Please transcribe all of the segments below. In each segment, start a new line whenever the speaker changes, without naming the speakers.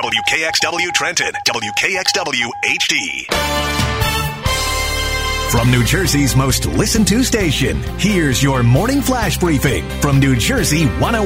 WKXW Trenton, WKXW HD.
From New Jersey's most listened to station, here's your morning flash briefing from New Jersey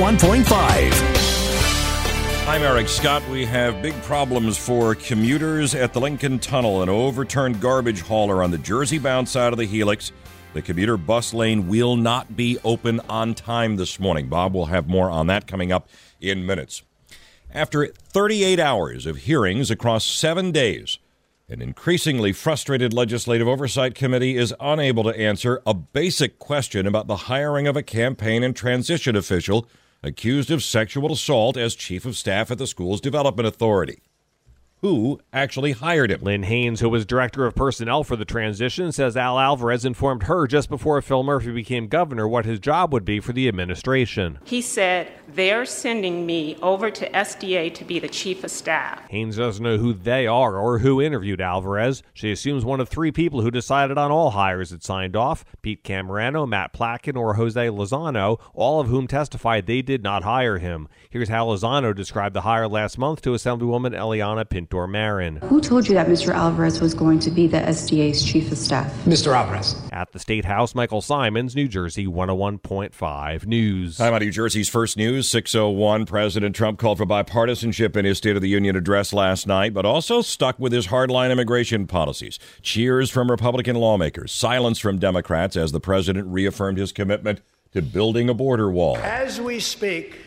101.5.
I'm Eric Scott. We have big problems for commuters at the Lincoln Tunnel. An overturned garbage hauler on the Jersey-bound side of the Helix. The commuter bus lane will not be open on time this morning. Bob will have more on that coming up in minutes. After 38 hours of hearings across 7 days, an increasingly frustrated Legislative Oversight Committee is unable to answer a basic question about the hiring of a campaign and transition official accused of sexual assault as chief of staff at the school's development authority. Who actually hired him?
Lynn Haynes, who was director of personnel for the transition, says Al Alvarez informed her just before Phil Murphy became governor what his job would be for the administration.
He said, they're sending me over to SDA to be the chief of staff.
Haynes doesn't know who they are or who interviewed Alvarez. She assumes one of three people who decided on all hires had signed off, Pete Camerano, Matt Plotkin, or Jose Lozano, all of whom testified they did not hire him. Here's how Lozano described the hire last month to Assemblywoman Eliana Pintor-Marin.
Who told you that Mr. Alvarez was going to be the SDA's chief of staff?
Mr. Alvarez.
At the State House, Michael Simons, New Jersey 101.5 News.
Time on New Jersey's First News, 6:01. President Trump called for bipartisanship in his State of the Union address last night, but also stuck with his hardline immigration policies. Cheers from Republican lawmakers, silence from Democrats as the president reaffirmed his commitment to building a border wall.
As we speak,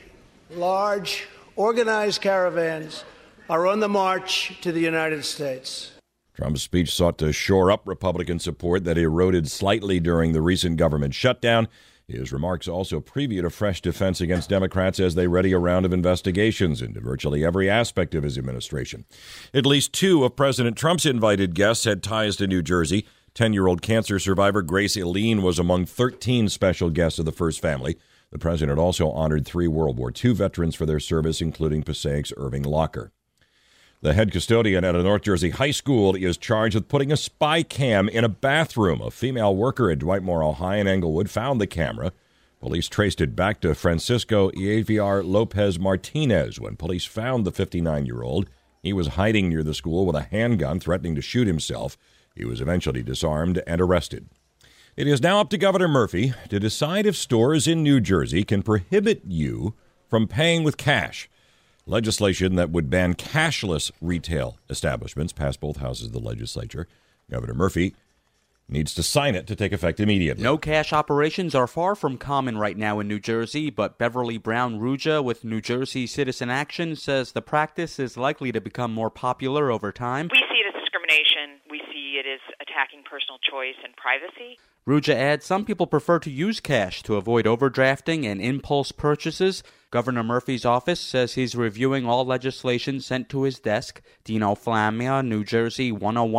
large, organized caravans are on the march to the United States.
Trump's speech sought to shore up Republican support that eroded slightly during the recent government shutdown. His remarks also previewed a fresh defense against Democrats as they ready a round of investigations into virtually every aspect of his administration. At least two of President Trump's invited guests had ties to New Jersey. 10-year-old cancer survivor Grace Eileen was among 13 special guests of the first family. The president also honored 3 World War II veterans for their service, including Passaic's Irving Locker. The head custodian at a North Jersey high school is charged with putting a spy cam in a bathroom. A female worker at Dwight Morrow High in Englewood found the camera. Police traced it back to Francisco Javier Lopez Martinez. When police found the 59-year-old, he was hiding near the school with a handgun, threatening to shoot himself. He was eventually disarmed and arrested. It is now up to Governor Murphy to decide if stores in New Jersey can prohibit you from paying with cash. Legislation that would ban cashless retail establishments passed both houses of the legislature. Governor Murphy needs to sign it to take effect immediately.
No cash operations are far from common right now in New Jersey, but Beverly Brown Ruja with New Jersey Citizen Action says the practice is likely to become more popular over time.
We see it as discrimination. We see it as attacking personal choice and privacy.
Ruja adds some people prefer to use cash to avoid overdrafting and impulse purchases. Governor Murphy's office says he's reviewing all legislation sent to his desk. Dino Flamia, New Jersey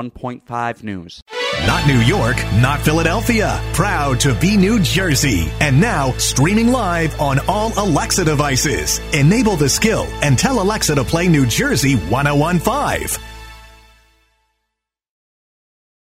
101.5 News.
Not New York, not Philadelphia. Proud to be New Jersey. And now, streaming live on all Alexa devices. Enable the skill and tell Alexa to play New Jersey 101.5.